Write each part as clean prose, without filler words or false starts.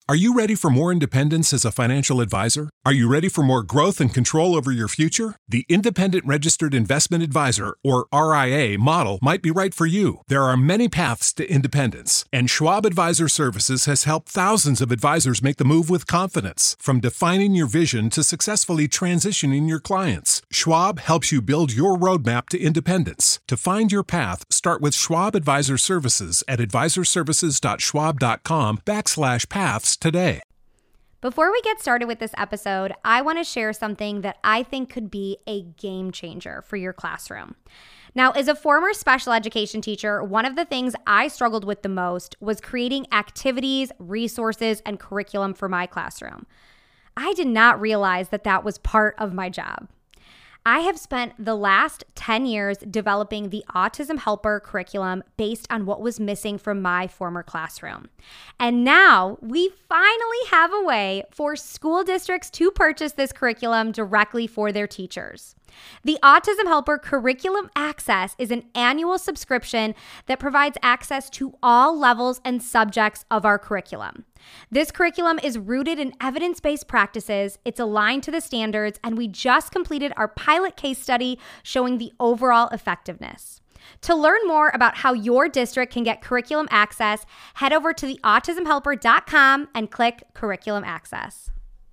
Are you ready for more independence as a financial advisor? Are you ready for more growth and control over your future? The Independent Registered Investment Advisor, or RIA, model might be right for you. There are many paths to independence, and Schwab Advisor Services has helped thousands of advisors make the move with confidence. From defining your vision to successfully transitioning your clients, Schwab helps you build your roadmap to independence. To find your path, start with Schwab Advisor Services at advisorservices.schwab.com/paths today. Before we get started with this episode, I want to share something that I think could be a game changer for your classroom. Now, as a former special education teacher, one of the things I struggled with the most was creating activities, resources, and curriculum for my classroom. I did not realize that that was part of my job. I have spent the last 10 years developing the Autism Helper curriculum based on what was missing from my former classroom. And now we finally have a way for school districts to purchase this curriculum directly for their teachers. The Autism Helper Curriculum Access is an annual subscription that provides access to all levels and subjects of our curriculum. This curriculum is rooted in evidence-based practices, it's aligned to the standards, and we just completed our pilot case study showing the overall effectiveness. To learn more about how your district can get curriculum access, head over to theautismhelper.com and click Curriculum Access.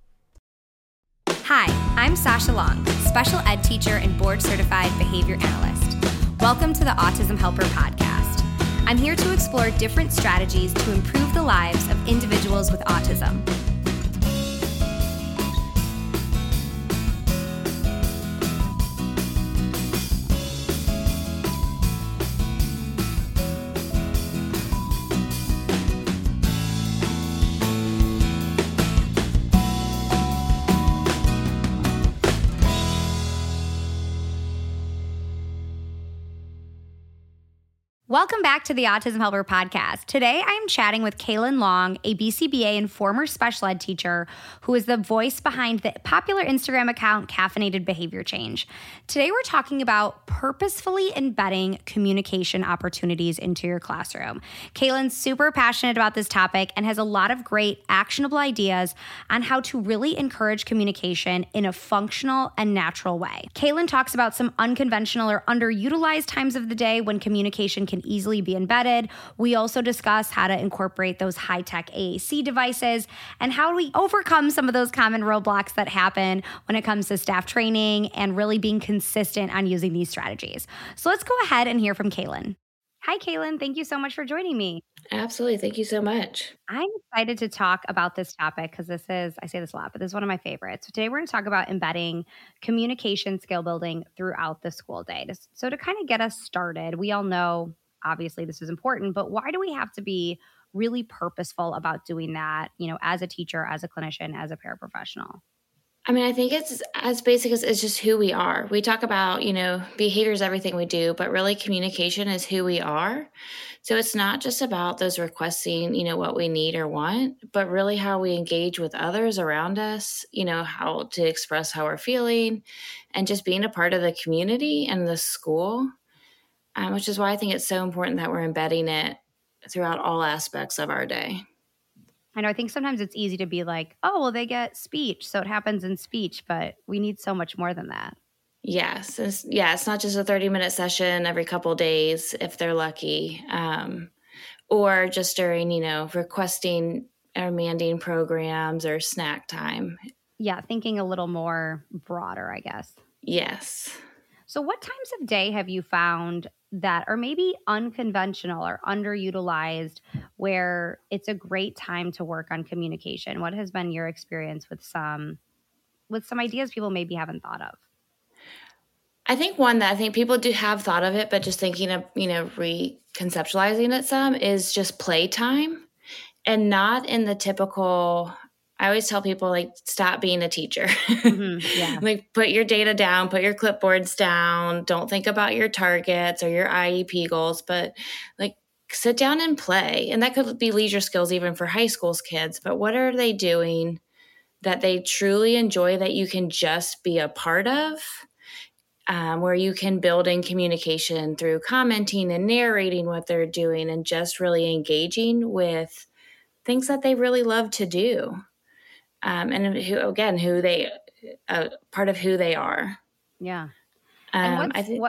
Hi, I'm Sasha Long, special ed teacher and board-certified behavior analyst. Welcome to the Autism Helper podcast. I'm here to explore different strategies to improve the lives of individuals with autism. Welcome back to the Autism Helper podcast. Today, I'm chatting with Kaylin Long, a BCBA and former special ed teacher who is the voice behind the popular Instagram account Caffeinated Behavior Change. Today, we're talking about purposefully embedding communication opportunities into your classroom. Kaylin's super passionate about this topic and has a lot of great actionable ideas on how to really encourage communication in a functional and natural way. Kaylin talks about some unconventional or underutilized times of the day when communication can easily be embedded. We also discuss how to incorporate those high-tech AAC devices and how we overcome some of those common roadblocks that happen when it comes to staff training and really being consistent on using these strategies. So let's go ahead and hear from Kaylin. Hi, Kaylin. Thank you so much for joining me. Absolutely. Thank you so much. I'm excited to talk about this topic because I say this a lot, but this is one of my favorites. So today we're going to talk about embedding communication skill building throughout the school day. So to kind of get us started, we all know obviously this is important, but why do we have to be really purposeful about doing that, as a teacher, as a clinician, as a paraprofessional? I mean, I think it's as basic as it's just who we are. We talk about, behavior is everything we do, but really communication is who we are. So it's not just about those requesting, what we need or want, but really how we engage with others around us, how to express how we're feeling and just being a part of the community and the school. Which is why I think it's so important that we're embedding it throughout all aspects of our day. I know. I think sometimes it's easy to be like, oh, well, they get speech, so it happens in speech, but we need so much more than that. Yes. It's not just a 30-minute session every couple of days, if they're lucky, or just during, requesting or manding programs or snack time. Yeah, thinking a little more broader, I guess. Yes. So what times of day have you found that are maybe unconventional or underutilized where it's a great time to work on communication? What has been your experience with some ideas people maybe haven't thought of? I think one that I think people do have thought of it, but just thinking of, reconceptualizing it some is just playtime and not in the typical, I always tell people, stop being a teacher. Mm-hmm, yeah. Put your data down, put your clipboards down. Don't think about your targets or your IEP goals, but sit down and play. And that could be leisure skills even for high school kids. But what are they doing that they truly enjoy that you can just be a part of? Where you can build in communication through commenting and narrating what they're doing and just really engaging with things that they really love to do. And who they, part of who they are. Yeah. And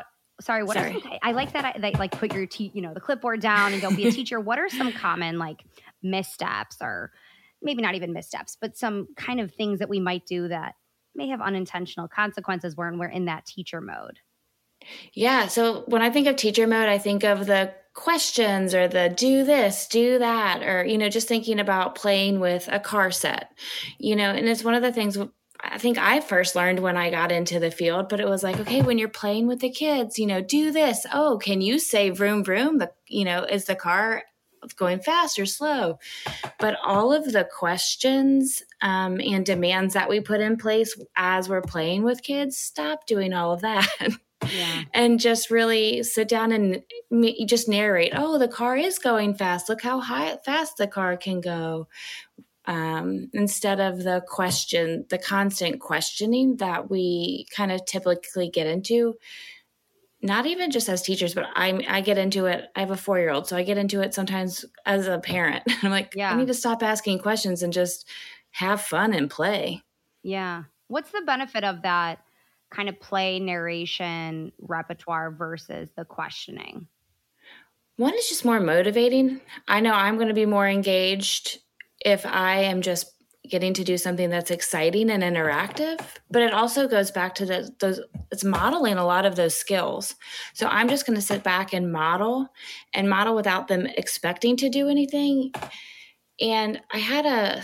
I like that. They like put your, the clipboard down and don't be a teacher. What are some common like missteps, or maybe not even missteps, but some kind of things that we might do that may have unintentional consequences when we're in that teacher mode? Yeah. So when I think of teacher mode, I think of the questions or the do this, do that, or, just thinking about playing with a car set, and it's one of the things I think I first learned when I got into the field, but it was like, okay, when you're playing with the kids, do this. Oh, can you say vroom, vroom? Is the car going fast or slow? But all of the questions and demands that we put in place as we're playing with kids, stop doing all of that. Yeah. And just really sit down and just narrate, oh, the car is going fast. Look how fast the car can go. Instead of the constant questioning that we kind of typically get into, not even just as teachers, but I get into it. I have a 4-year-old, so I get into it sometimes as a parent. I'm like, yeah. I need to stop asking questions and just have fun and play. Yeah. What's the benefit of that kind of play narration repertoire versus the questioning? One is just more motivating. I know I'm going to be more engaged if I am just getting to do something that's exciting and interactive, but it also goes back to it's modeling a lot of those skills. So I'm just going to sit back and model without them expecting to do anything. And I had a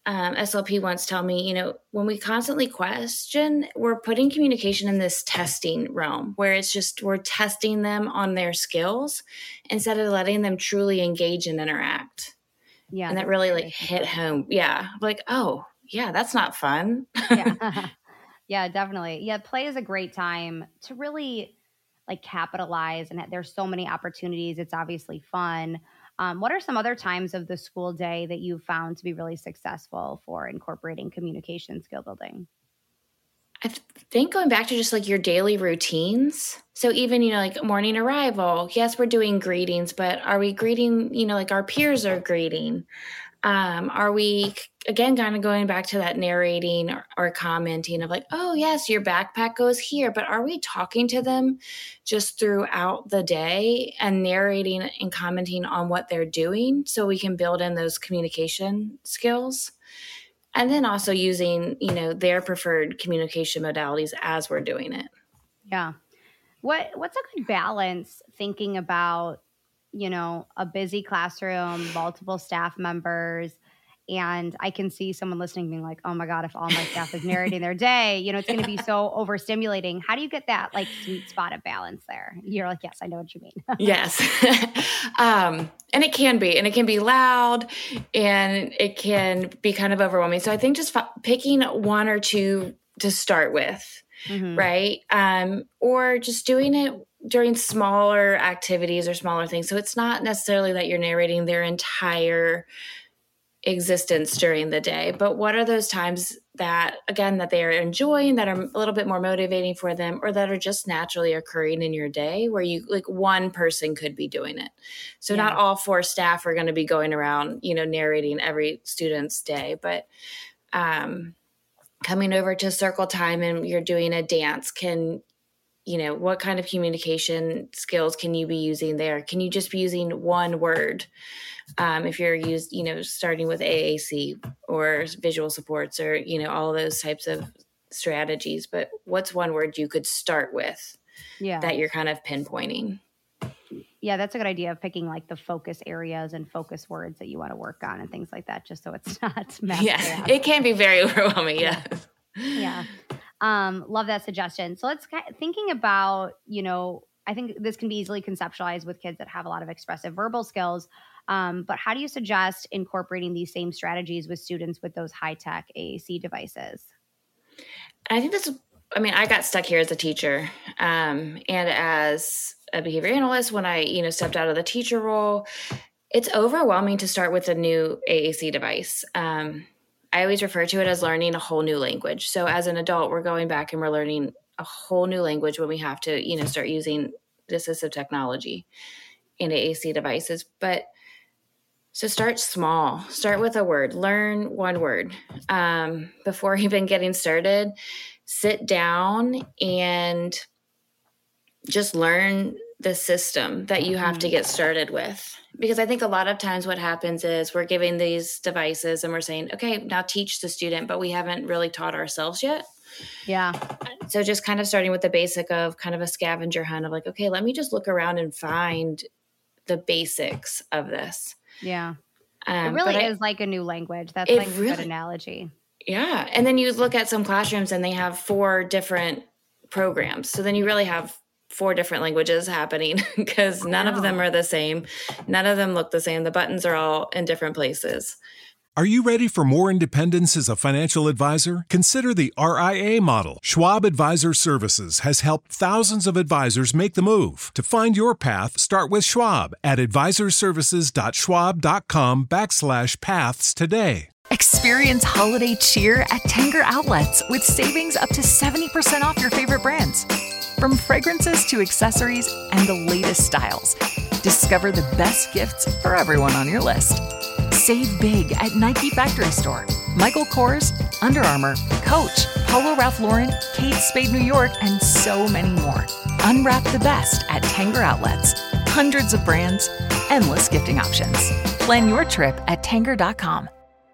SLP once tell me, when we constantly question, we're putting communication in this testing realm where it's just, we're testing them on their skills instead of letting them truly engage and interact. Yeah. And that really like hit home. Yeah. Like, oh yeah, that's not fun. Yeah. Yeah, definitely. Yeah. Play is a great time to really like capitalize, and there's so many opportunities. It's obviously fun. What are some other times of the school day that you found to be really successful for incorporating communication skill building? I think going back to just like your daily routines. So even, like morning arrival, yes, we're doing greetings, but are we greeting, like our peers are greeting? Are we, again, kind of going back to that narrating or commenting of like, oh, yes, your backpack goes here, but are we talking to them just throughout the day and narrating and commenting on what they're doing so we can build in those communication skills? And then also using, their preferred communication modalities as we're doing it. Yeah. What's a good balance thinking about, a busy classroom, multiple staff members, and I can see someone listening being like, oh my God, if all my staff is narrating their day, it's going to be so overstimulating. How do you get that like sweet spot of balance there? You're like, yes, I know what you mean. Yes. And it can be loud and it can be kind of overwhelming. So I think just picking one or two to start with, right? Or just doing it during smaller activities or smaller things. So it's not necessarily that you're narrating their entire existence during the day, but what are those times that they are enjoying, that are a little bit more motivating for them, or that are just naturally occurring in your day where you like one person could be doing it. So not all 4 staff are going to be going around, narrating every student's day, but coming over to circle time and you're doing a dance what kind of communication skills can you be using there? Can you just be using one word? If you're starting with AAC or visual supports or, all those types of strategies, but what's one word you could start with that you're kind of pinpointing? Yeah, that's a good idea of picking like the focus areas and focus words that you want to work on and things like that, just so it's not messy. Yeah, it can be very overwhelming. Yeah. Yeah. Love that suggestion. So let's thinking about, I think this can be easily conceptualized with kids that have a lot of expressive verbal skills. But how do you suggest incorporating these same strategies with students with those high-tech AAC devices? I think I got stuck here as a teacher, and as a behavior analyst, when I, stepped out of the teacher role, it's overwhelming to start with a new AAC device. I always refer to it as learning a whole new language. So as an adult, we're going back and we're learning a whole new language when we have to, start using assistive technology in AAC devices. But So start small. Start with a word. Learn one word. Before even getting started, sit down and just learn the system that you have to get started with. Because I think a lot of times what happens is we're giving these devices and we're saying, okay, now teach the student, but we haven't really taught ourselves yet. Yeah. So just kind of starting with the basic of kind of a scavenger hunt of like, okay, let me just look around and find the basics of this. Yeah. It really is like a new language. That's like a good analogy. Yeah. And then you look at some classrooms and they have 4 different programs. So then you really have 4 different languages happening because none of them are the same. None of them look the same. The buttons are all in different places. Are you ready for more independence as a financial advisor? Consider the RIA model. Schwab Advisor Services has helped thousands of advisors make the move. To find your path, start with Schwab at advisorservices.schwab.com/paths today. Experience holiday cheer at Tanger Outlets with savings up to 70% off your favorite brands. From fragrances to accessories and the latest styles, discover the best gifts for everyone on your list. Save big at Nike Factory Store, Michael Kors, Under Armour, Coach, Polo Ralph Lauren, Kate Spade New York, and so many more. Unwrap the best at Tanger Outlets. Hundreds of brands, endless gifting options. Plan your trip at Tanger.com.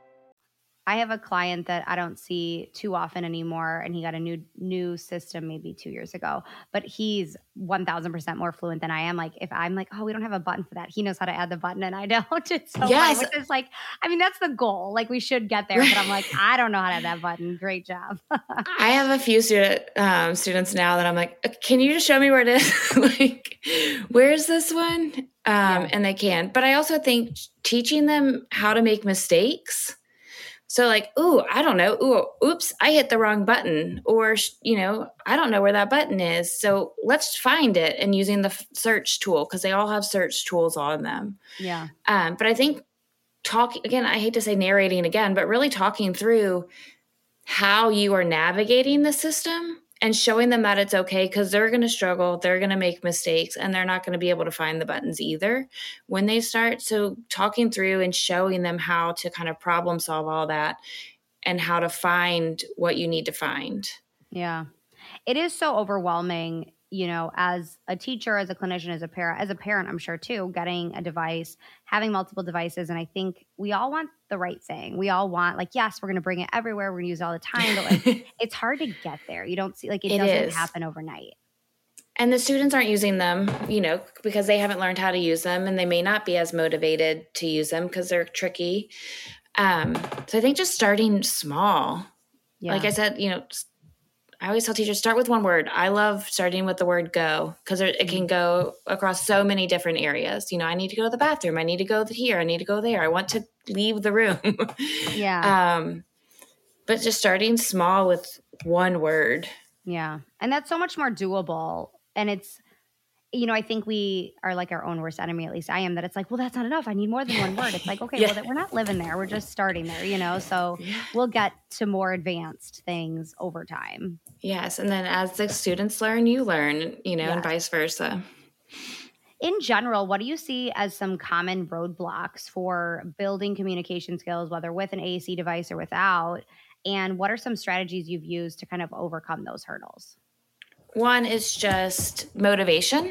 I have a client that I don't see too often anymore, and he got a new system maybe 2 years ago, but he's 1,000% more fluent than I am. Like if I'm like, oh, we don't have a button for that, he knows how to add the button and I don't. It's so funny, which is like, I mean, that's the goal. Like we should get there, but I'm like, I don't know how to add that button. Great job. I have a few students now that I'm like, can you just show me where it is? Like, where's this one? And they can. But I also think teaching them how to make mistakes. So like, ooh, I don't know. Ooh, oops, I hit the wrong button. Or, I don't know where that button is. So let's find it, and using the search tool, because they all have search tools on them. Yeah. But I think again, I hate to say narrating again, but really talking through how you are navigating the system and showing them that it's okay, because they're going to struggle, they're going to make mistakes, and they're not going to be able to find the buttons either when they start. So talking through and showing them how to kind of problem solve all that and how to find what you need to find. Yeah. It is so overwhelming, as a teacher, as a clinician, as a parent, I'm sure too, getting a device, having multiple devices. And I think we all want the right thing. We all want like, yes, we're going to bring it everywhere. We're going to use it all the time, but like, it's hard to get there. You don't see, like, it doesn't happen overnight. And the students aren't using them, because they haven't learned how to use them, and they may not be as motivated to use them because they're tricky. So I think just starting small, like I said, I always tell teachers, start with one word. I love starting with the word go, because it can go across so many different areas. I need to go to the bathroom. I need to go here. I need to go there. I want to leave the room. Yeah. But just starting small with one word. Yeah. And that's so much more doable. And it's, I think we are like our own worst enemy, at least I am, that it's like, well, that's not enough. I need more than one word. It's like, okay, well, we're not living there. We're just starting there, so we'll get to more advanced things over time. Yes. And then as the students learn, you learn, and vice versa. In general, what do you see as some common roadblocks for building communication skills, whether with an AAC device or without? And what are some strategies you've used to kind of overcome those hurdles? One is just motivation.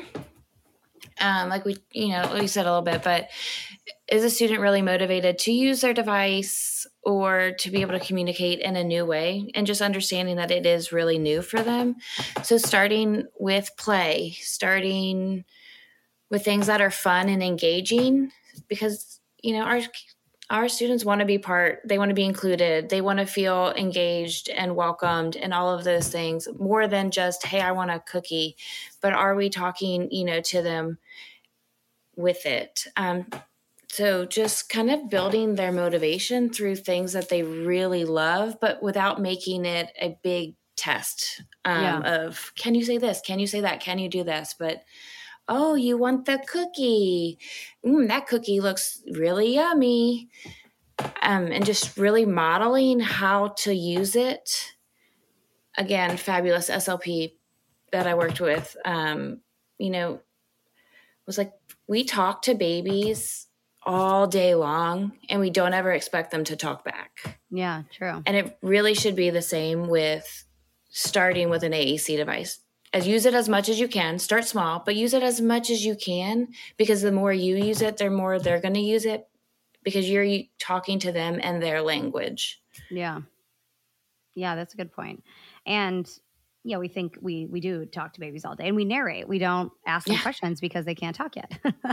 Like we said a little bit, but is a student really motivated to use their device or to be able to communicate in a new way, and just understanding that it is really new for them. So starting with play, starting with things that are fun and engaging, because, our students want to be they want to be included. They want to feel engaged and welcomed and all of those things, more than just, hey, I want a cookie. But are we talking, to them with it? So just kind of building their motivation through things that they really love, but without making it a big test of, can you say this? Can you say that? Can you do this? But oh, you want the cookie? That cookie looks really yummy. And just really modeling how to use it. Again, fabulous SLP that I worked with, was like, we talk to babies all day long, and we don't ever expect them to talk back. Yeah, true. And it really should be the same with starting with an AAC device. Use it as much as you can. Start small, but use it as much as you can, because the more you use it, the more they're going to use it, because you're talking to them and their language. Yeah. Yeah, that's a good point. And yeah, we think we do talk to babies all day, and we narrate. We don't ask them questions because they can't talk yet.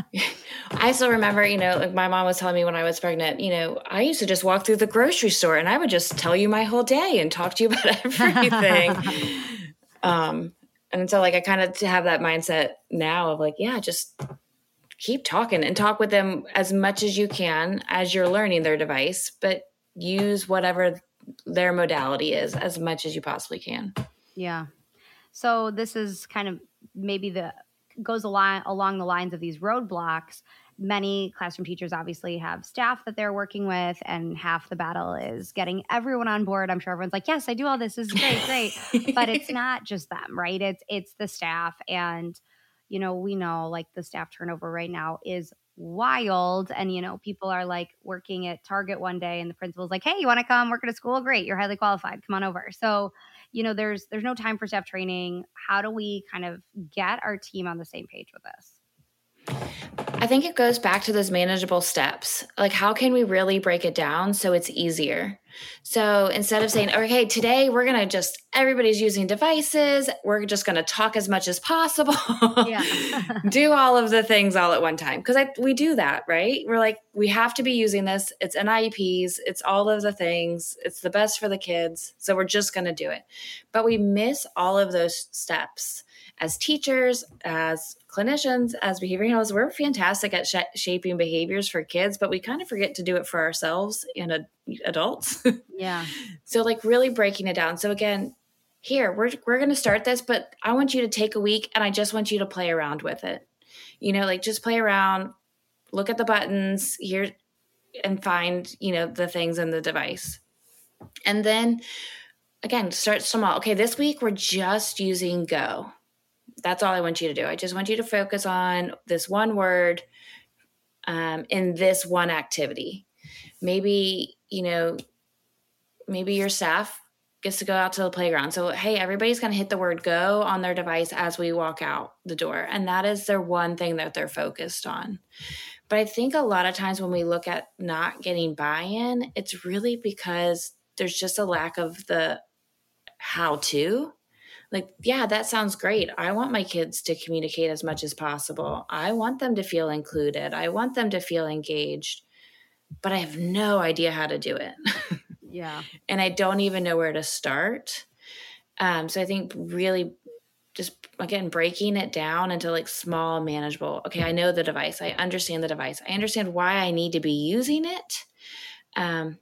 I still remember, like my mom was telling me when I was pregnant, I used to just walk through the grocery store and I would just tell you my whole day and talk to you about everything. And so like I kind of have that mindset now of like, yeah, just keep talking and talk with them as much as you can as you're learning their device, but use whatever their modality is as much as you possibly can. Yeah. So this is kind of maybe goes along the lines of these roadblocks. Many classroom teachers obviously have staff that they're working with, and half the battle is getting everyone on board. I'm sure everyone's like, yes, I do all this. This is great. But it's not just them, right? It's the staff. And, we know like the staff turnover right now is wild. And, people are like working at Target one day and the principal's like, hey, you want to come work at a school? Great. You're highly qualified. Come on over. So, there's no time for staff training. How do we kind of get our team on the same page with this? I think it goes back to those manageable steps. Like, how can we really break it down so it's easier? So instead of saying, okay, today we're going to everybody's using devices, we're just going to talk as much as possible. Yeah. Do all of the things all at one time. Because we do that, right? We're like, we have to be using this. It's NIEPs. It's all of the things. It's the best for the kids. So we're just going to do it. But we miss all of those steps. As teachers, as clinicians, as behavioral analysts, we're fantastic at shaping behaviors for kids, but we kind of forget to do it for ourselves and adults. Yeah. So like really breaking it down. So again, here, we're going to start this, but I want you to take a week and I just want you to play around with it. Like just play around, look at the buttons here and find, the things in the device. And then again, start small. Okay, this week we're just using go. That's all I want you to do. I just want you to focus on this one word in this one activity. Maybe, maybe your staff gets to go out to the playground. So, hey, everybody's going to hit the word go on their device as we walk out the door. And that is their one thing that they're focused on. But I think a lot of times when we look at not getting buy-in, it's really because there's just a lack of the how to. Like, yeah, that sounds great. I want my kids to communicate as much as possible. I want them to feel included. I want them to feel engaged, but I have no idea how to do it. Yeah. And I don't even know where to start. So I think really just, again, breaking it down into like small, manageable. Okay, I know the device. I understand the device. I understand why I need to be using it. And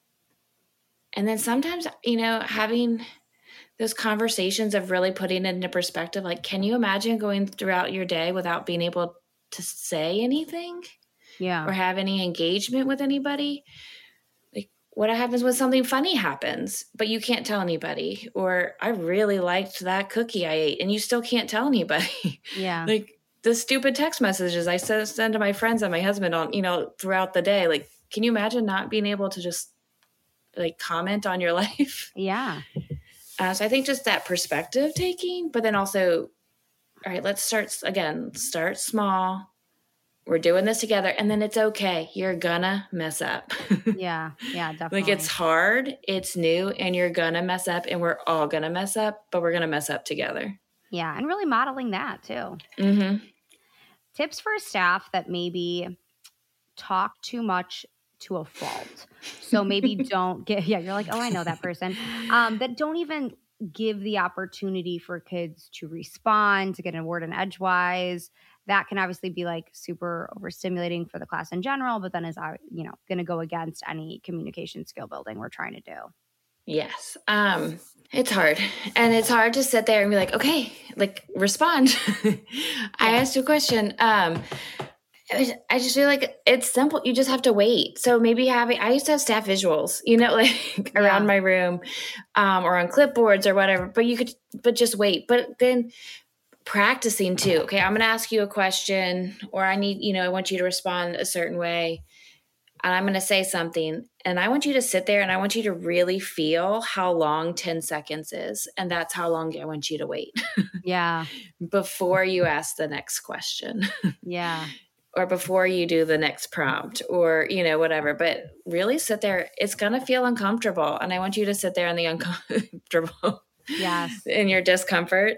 then sometimes, having those conversations of really putting it into perspective, like, can you imagine going throughout your day without being able to say anything? Yeah. Or have any engagement with anybody? Like, what happens when something funny happens, but you can't tell anybody? Or I really liked that cookie I ate and you still can't tell anybody. Yeah. Like the stupid text messages I send to my friends and my husband on, throughout the day. Like, can you imagine not being able to just like comment on your life? Yeah. So I think just that perspective taking, but then also, all right, let's start small. We're doing this together. And then it's okay. You're gonna mess up. Yeah. Yeah, definitely. Like it's hard, it's new, and you're gonna mess up, and we're all gonna mess up, but we're gonna mess up together. Yeah. And really modeling that too. Mm-hmm. Tips for staff that maybe talk too much to a fault. So maybe don't get, you're like, oh, I know that person. That don't even give the opportunity for kids to respond, to get an word in edgewise. That can obviously be like super overstimulating for the class in general, but then is, going to go against any communication skill building we're trying to do. Yes. It's hard. And it's hard to sit there and be like, okay, like respond. I asked you a question. I just feel like it's simple. You just have to wait. So maybe I used to have staff visuals, like around my room, or on clipboards or whatever, but just wait. But then practicing too. Okay, I'm going to ask you a question, or I want you to respond a certain way, and I'm going to say something, and I want you to sit there and I want you to really feel how long 10 seconds is. And that's how long I want you to wait. Yeah. Before you ask the next question. Yeah. Or before you do the next prompt, or, whatever. But really sit there. It's going to feel uncomfortable. And I want you to sit there in the uncomfortable. Yes. In your discomfort.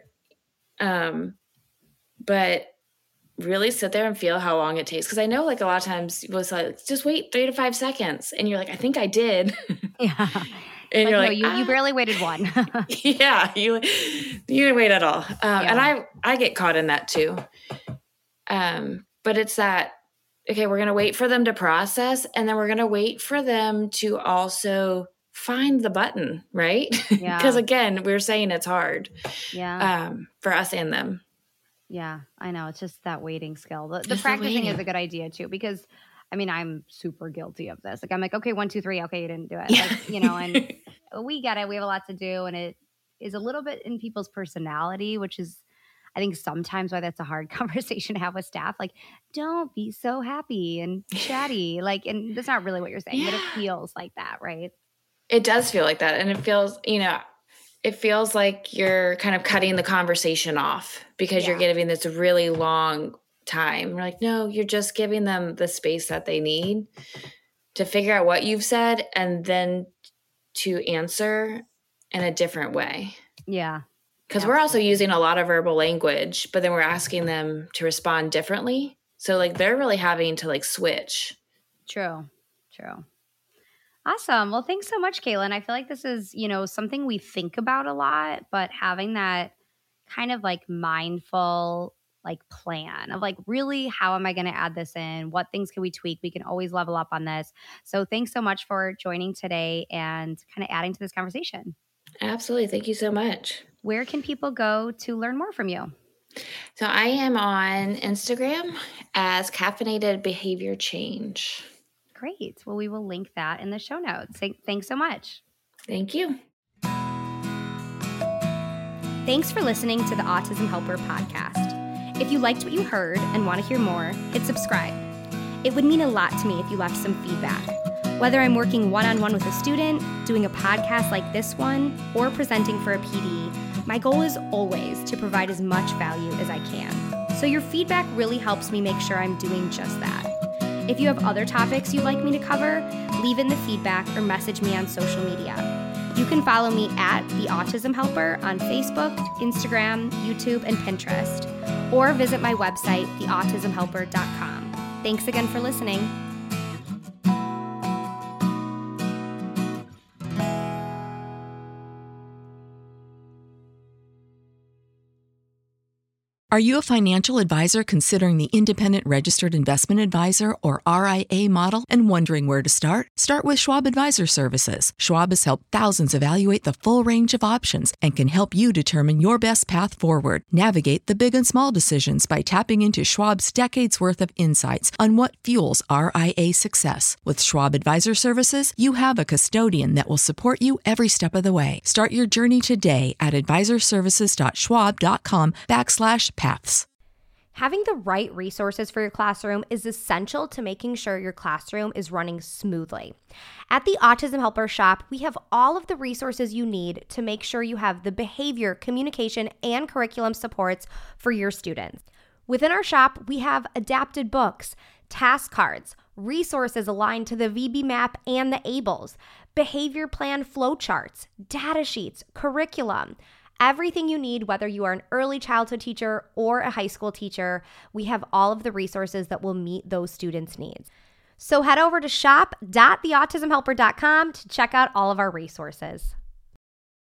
But really sit there and feel how long it takes. Because I know, like, a lot of times it was like, just wait 3 to 5 seconds. And you're like, I think I did. Yeah. And you're like, you barely waited one. Yeah, you didn't wait at all. And I get caught in that too. But it's that, okay, we're going to wait for them to process, and then we're going to wait for them to also find the button, right? Yeah. Because again, we're saying it's hard. Yeah. For us and them. Yeah, I know. It's just that waiting skill. The practicing is a good idea too, because I'm super guilty of this. Like, I'm like, okay, 1, 2, 3. Okay, you didn't do it. Yeah. Like, and we get it. We have a lot to do. And it is a little bit in people's personality, which is, I think, sometimes why that's a hard conversation to have with staff. Like, don't be so happy and chatty. Like, and that's not really what you're saying, but it feels like that, right? It does feel like that. And it feels, it feels like you're kind of cutting the conversation off because you're giving this really long time. We're like, no, you're just giving them the space that they need to figure out what you've said and then to answer in a different way. Yeah. Because we're also using a lot of verbal language, but then we're asking them to respond differently. So like they're really having to like switch. True. Awesome. Well, thanks so much, Kaylin. I feel like this is, something we think about a lot, but having that kind of like mindful like plan of like, really, how am I going to add this in? What things can we tweak? We can always level up on this. So thanks so much for joining today and kind of adding to this conversation. Absolutely. Thank you so much. Where can people go to learn more from you? So I am on Instagram as Caffeinated Behavior Change. Great. Well, we will link that in the show notes. Thanks so much. Thank you. Thanks for listening to the Autism Helper podcast. If you liked what you heard and want to hear more, hit subscribe. It would mean a lot to me if you left some feedback. Whether I'm working one-on-one with a student, doing a podcast like this one, or presenting for a PD, my goal is always to provide as much value as I can. So your feedback really helps me make sure I'm doing just that. If you have other topics you'd like me to cover, leave in the feedback or message me on social media. You can follow me at The Autism Helper on Facebook, Instagram, YouTube, and Pinterest, or visit my website, theautismhelper.com. Thanks again for listening. Are you a financial advisor considering the Independent Registered Investment Advisor, or RIA model, and wondering where to start? Start with Schwab Advisor Services. Schwab has helped thousands evaluate the full range of options and can help you determine your best path forward. Navigate the big and small decisions by tapping into Schwab's decades worth of insights on what fuels RIA success. With Schwab Advisor Services, you have a custodian that will support you every step of the way. Start your journey today at advisorservices.schwab.com/paths. Having the right resources for your classroom is essential to making sure your classroom is running smoothly. At the Autism Helper Shop, we have all of the resources you need to make sure you have the behavior, communication, and curriculum supports for your students. Within our shop, we have adapted books, task cards, resources aligned to the VB map and the ABLES, behavior plan flowcharts, data sheets, curriculum. Everything you need, whether you are an early childhood teacher or a high school teacher, we have all of the resources that will meet those students' needs. So head over to shop.theautismhelper.com to check out all of our resources.